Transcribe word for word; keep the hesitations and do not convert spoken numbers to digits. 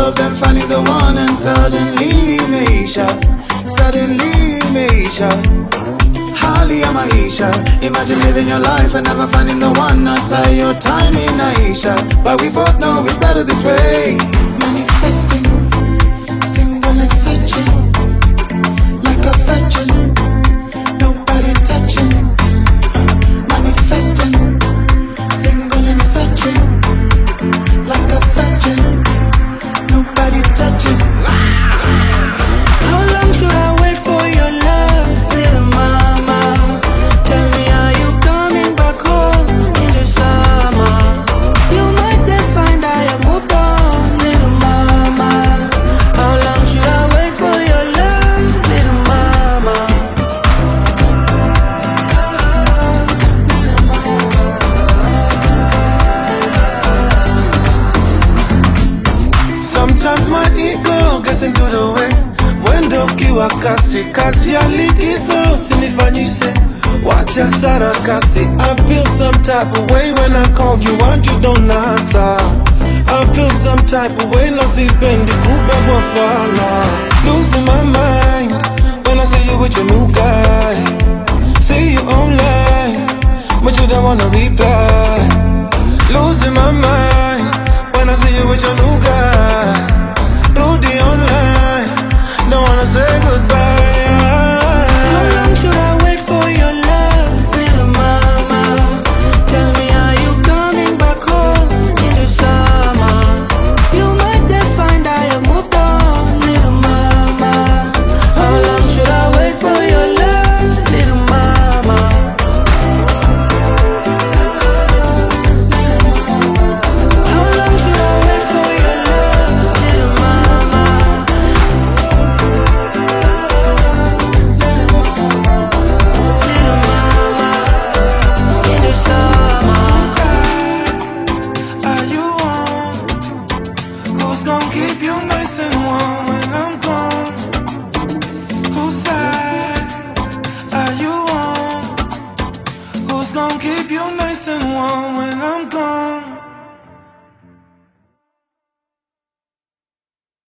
of them finding the one, and suddenly Maisha, suddenly Maisha, hali ya maisha. Imagine living your life and never finding the one. I saw your time in Aisha, but we both know it's better this way. Manifesting, single and searching, like a virgin, nobody touching. Manifesting, single and searching, like a virgin, nobody touching. How long should I wait for your love, little mama? Tell me, are you coming back home in the summer? You might just find I have moved on, little mama. How long should I wait for your love, little mama? Sometimes my ego gets into the way. Mwendo kiwa kasi, kazi ya likizo usinifanyishe. Wacha sarakasi. I feel some type of way when I call you and you don't answer. I feel some type of way nasipendi kubebwa fala. Losing my mind when I see you with your new guy. See you online, but you don't wanna reply. Losing my mind when I see you with your new guy. Rudy online, don't wanna say goodbye. How long should I wait for your love, little mama? Tell me, are you coming back home in the summer? You might just find I have moved on, little mama. How long should I wait for your love, little mama? How long should I wait for your love, little mama? Little mama, in the summer. Are you on? Who's gonna keep you nice and warm when I'm gone? Whose side are you on? Who's gonna keep you nice and warm when I'm gone?